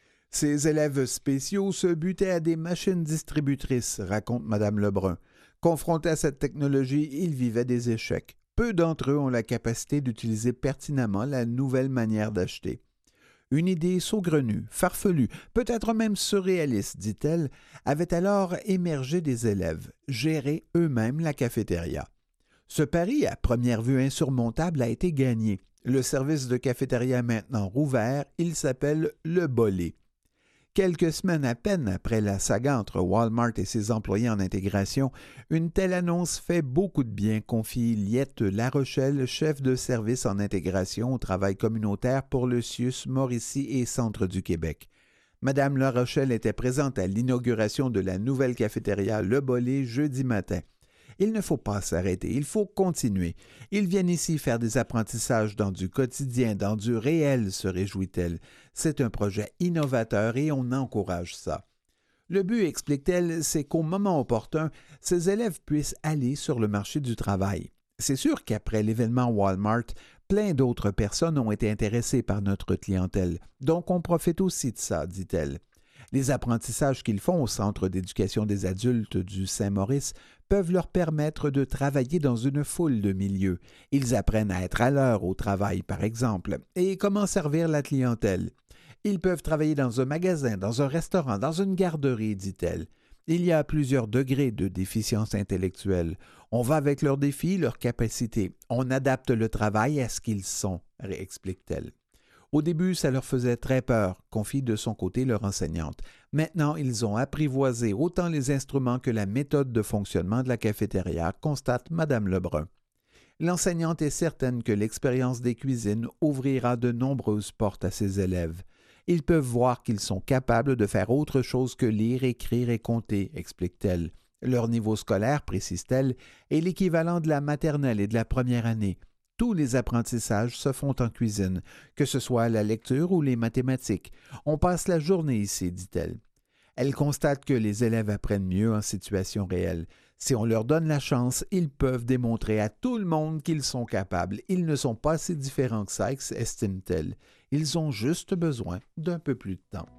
Ces élèves spéciaux se butaient à des machines distributrices, raconte Mme Lebrun. Confrontés à cette technologie, ils vivaient des échecs. Peu d'entre eux ont la capacité d'utiliser pertinemment la nouvelle manière d'acheter. Une idée saugrenue, farfelue, peut-être même surréaliste, dit-elle, avait alors émergé des élèves, gérer eux-mêmes la cafétéria. Ce pari, à première vue insurmontable, a été gagné. Le service de cafétéria est maintenant rouvert, il s'appelle Le Bolé. Quelques semaines à peine après la saga entre Walmart et ses employés en intégration, une telle annonce fait beaucoup de bien, confie Liette Larochelle, chef de service en intégration au travail communautaire pour le CIUS Mauricie et Centre du Québec. Madame Larochelle était présente à l'inauguration de la nouvelle cafétéria Le Bolé jeudi matin. Il ne faut pas s'arrêter, il faut continuer. Ils viennent ici faire des apprentissages dans du quotidien, dans du réel, se réjouit-elle. C'est un projet innovateur et on encourage ça. Le but, explique-t-elle, c'est qu'au moment opportun, ces élèves puissent aller sur le marché du travail. C'est sûr qu'après l'événement Walmart, plein d'autres personnes ont été intéressées par notre clientèle, donc on profite aussi de ça, dit-elle. Les apprentissages qu'ils font au Centre d'éducation des adultes du Saint-Maurice peuvent leur permettre de travailler dans une foule de milieux. Ils apprennent à être à l'heure au travail, par exemple, et comment servir la clientèle. Ils peuvent travailler dans un magasin, dans un restaurant, dans une garderie, dit-elle. Il y a plusieurs degrés de déficience intellectuelle. On va avec leurs défis, leurs capacités. On adapte le travail à ce qu'ils sont, explique-t-elle. Au début, ça leur faisait très peur, confie de son côté leur enseignante. Maintenant, ils ont apprivoisé autant les instruments que la méthode de fonctionnement de la cafétéria, constate Mme Lebrun. L'enseignante est certaine que l'expérience des cuisines ouvrira de nombreuses portes à ses élèves. Ils peuvent voir qu'ils sont capables de faire autre chose que lire, écrire et compter, explique-t-elle. Leur niveau scolaire, précise-t-elle, est l'équivalent de la maternelle et de la première année. Tous les apprentissages se font en cuisine, que ce soit la lecture ou les mathématiques. On passe la journée ici, dit-elle. Elle constate que les élèves apprennent mieux en situation réelle. Si on leur donne la chance, ils peuvent démontrer à tout le monde qu'ils sont capables. Ils ne sont pas si différents que ça, estime-t-elle. Ils ont juste besoin d'un peu plus de temps.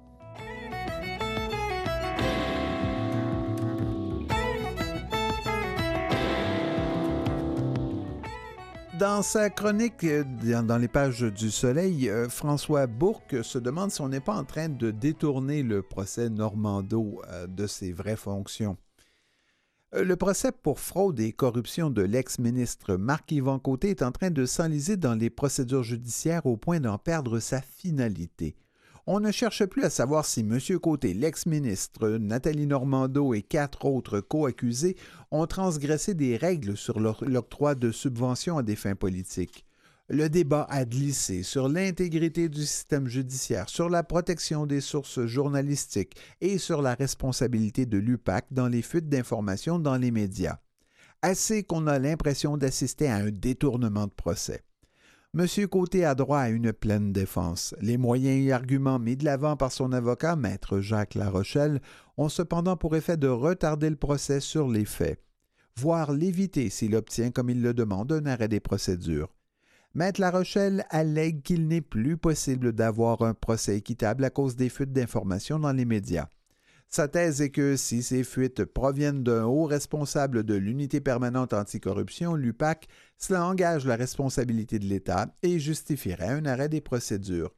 Dans sa chronique dans les pages du Soleil, François Bourque se demande si on n'est pas en train de détourner le procès Normando de ses vraies fonctions. Le procès pour fraude et corruption de l'ex-ministre Marc-Yvan Côté est en train de s'enliser dans les procédures judiciaires au point d'en perdre sa finalité. On ne cherche plus à savoir si M. Côté, l'ex-ministre, Nathalie Normando et 4 autres co-accusés ont transgressé des règles sur l'octroi de subventions à des fins politiques. Le débat a glissé sur l'intégrité du système judiciaire, sur la protection des sources journalistiques et sur la responsabilité de l'UPAC dans les fuites d'informations dans les médias. Assez qu'on a l'impression d'assister à un détournement de procès. M. Côté a droit à une pleine défense. Les moyens et arguments mis de l'avant par son avocat, Maître Jacques Larochelle, ont cependant pour effet de retarder le procès sur les faits, voire l'éviter s'il obtient, comme il le demande, un arrêt des procédures. Maître Larochelle allègue qu'il n'est plus possible d'avoir un procès équitable à cause des fuites d'informations dans les médias. Sa thèse est que si ces fuites proviennent d'un haut responsable de l'Unité permanente anticorruption, l'UPAC, cela engage la responsabilité de l'État et justifierait un arrêt des procédures.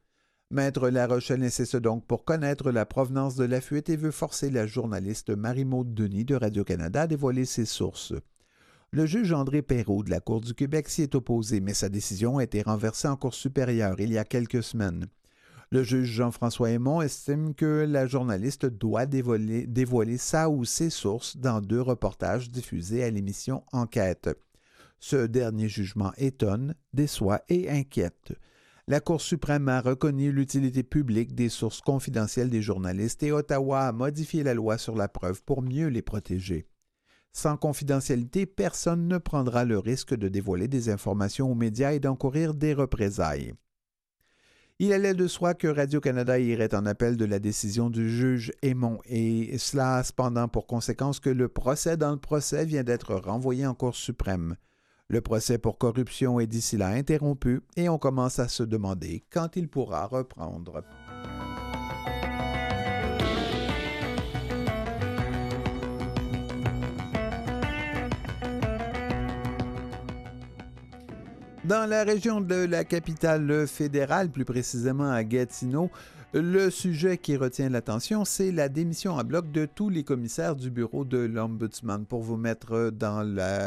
Maître La Rochelle insiste donc pour connaître la provenance de la fuite et veut forcer la journaliste Marie-Maude Denis de Radio-Canada à dévoiler ses sources. Le juge André Perrault de la Cour du Québec s'y est opposé, mais sa décision a été renversée en Cour supérieure il y a quelques semaines. Le juge Jean-François Aymon estime que la journaliste doit dévoiler sa ou ses sources dans 2 reportages diffusés à l'émission Enquête. Ce dernier jugement étonne, déçoit et inquiète. La Cour suprême a reconnu l'utilité publique des sources confidentielles des journalistes et Ottawa a modifié la loi sur la preuve pour mieux les protéger. Sans confidentialité, personne ne prendra le risque de dévoiler des informations aux médias et d'encourir des représailles. Il allait de soi que Radio-Canada irait en appel de la décision du juge Aymon et cela a cependant pour conséquence que le procès dans le procès vient d'être renvoyé en Cour suprême. Le procès pour corruption est d'ici là interrompu et on commence à se demander quand il pourra reprendre. Dans la région de la capitale fédérale, plus précisément à Gatineau, le sujet qui retient l'attention, c'est la démission en bloc de tous les commissaires du bureau de l'Ombudsman. Pour vous mettre dans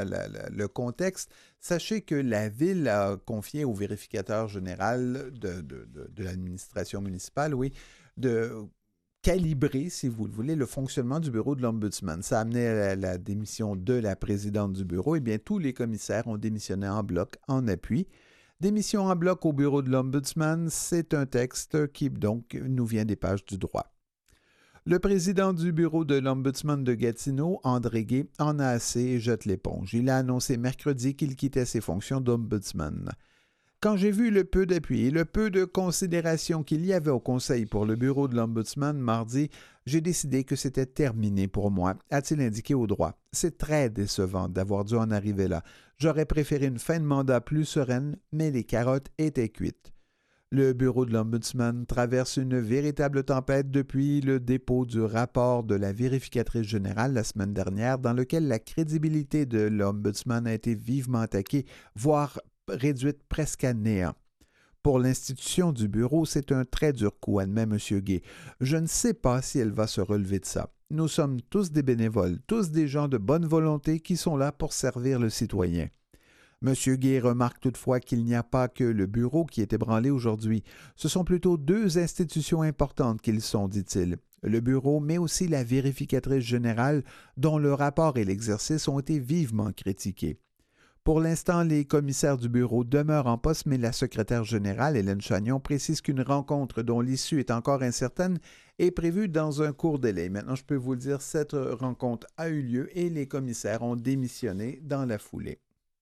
le contexte, sachez que la Ville a confié au vérificateur général de l'administration municipale, de calibrer, si vous le voulez, le fonctionnement du bureau de l'Ombudsman. Ça a amené à la démission de la présidente du bureau. Eh bien, tous les commissaires ont démissionné en bloc, en appui. Démission en bloc au bureau de l'Ombudsman, c'est un texte qui, donc, nous vient des pages du droit. Le président du bureau de l'Ombudsman de Gatineau, André Gay, en a assez et jette l'éponge. Il a annoncé mercredi qu'il quittait ses fonctions d'Ombudsman. Quand j'ai vu le peu d'appui et le peu de considération qu'il y avait au Conseil pour le bureau de l'Ombudsman mardi, j'ai décidé que c'était terminé pour moi, a-t-il indiqué au droit. C'est très décevant d'avoir dû en arriver là. J'aurais préféré une fin de mandat plus sereine, mais les carottes étaient cuites. Le bureau de l'Ombudsman traverse une véritable tempête depuis le dépôt du rapport de la vérificatrice générale la semaine dernière, dans lequel la crédibilité de l'Ombudsman a été vivement attaquée, voire réduite presque à néant. Pour l'institution du bureau, c'est un très dur coup, admet M. Gay. Je ne sais pas si elle va se relever de ça. Nous sommes tous des bénévoles, tous des gens de bonne volonté qui sont là pour servir le citoyen. M. Gay remarque toutefois qu'il n'y a pas que le bureau qui est ébranlé aujourd'hui. Ce sont plutôt 2 institutions importantes qu'ils sont, dit-il. Le bureau, mais aussi la vérificatrice générale, dont le rapport et l'exercice ont été vivement critiqués. Pour l'instant, les commissaires du bureau demeurent en poste, mais la secrétaire générale, Hélène Chagnon, précise qu'une rencontre dont l'issue est encore incertaine est prévue dans un court délai. Maintenant, je peux vous le dire, cette rencontre a eu lieu et les commissaires ont démissionné dans la foulée.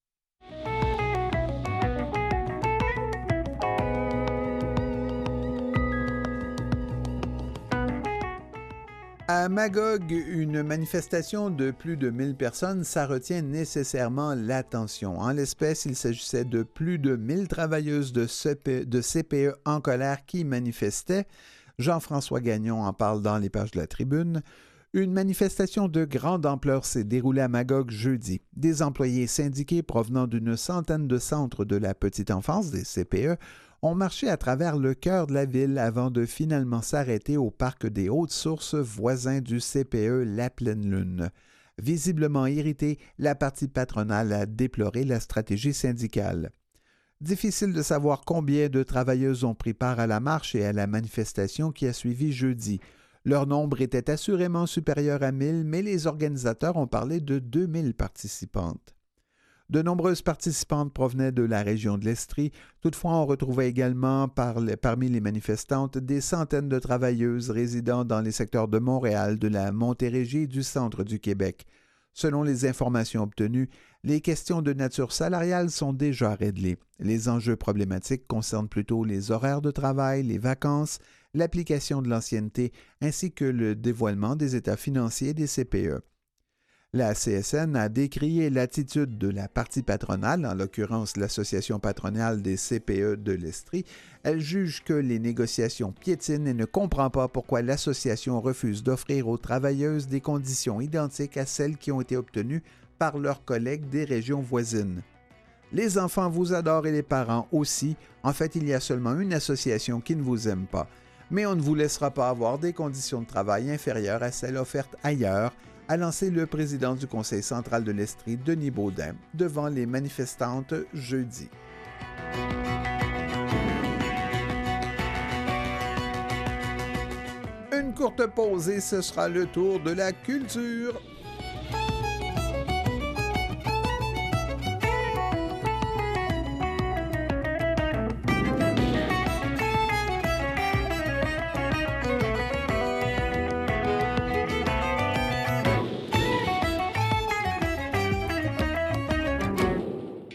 À Magog, une manifestation de plus de 1000 personnes, ça retient nécessairement l'attention. En l'espèce, il s'agissait de plus de 1000 travailleuses de CPE en colère qui manifestaient. Jean-François Gagnon en parle dans les pages de la Tribune. Une manifestation de grande ampleur s'est déroulée à Magog jeudi. Des employés syndiqués provenant d'une centaine de centres de la petite enfance, des CPE, ont marché à travers le cœur de la ville avant de finalement s'arrêter au parc des Hautes-Sources voisin du CPE La Pleine Lune. Visiblement irritée, la partie patronale a déploré la stratégie syndicale. Difficile de savoir combien de travailleuses ont pris part à la marche et à la manifestation qui a suivi jeudi. Leur nombre était assurément supérieur à 1000, mais les organisateurs ont parlé de 2000 participantes. De nombreuses participantes provenaient de la région de l'Estrie. Toutefois, on retrouvait également parmi les manifestantes des centaines de travailleuses résidant dans les secteurs de Montréal, de la Montérégie et du centre du Québec. Selon les informations obtenues, les questions de nature salariale sont déjà réglées. Les enjeux problématiques concernent plutôt les horaires de travail, les vacances, l'application de l'ancienneté ainsi que le dévoilement des états financiers des CPE. La CSN a décrié l'attitude de la partie patronale, en l'occurrence l'Association patronale des CPE de l'Estrie. Elle juge que les négociations piétinent et ne comprend pas pourquoi l'association refuse d'offrir aux travailleuses des conditions identiques à celles qui ont été obtenues par leurs collègues des régions voisines. Les enfants vous adorent et les parents aussi. En fait, il y a seulement une association qui ne vous aime pas. Mais on ne vous laissera pas avoir des conditions de travail inférieures à celles offertes ailleurs, a lancé le président du Conseil central de l'Estrie, Denis Baudin, devant les manifestantes jeudi. Une courte pause et ce sera le tour de la culture.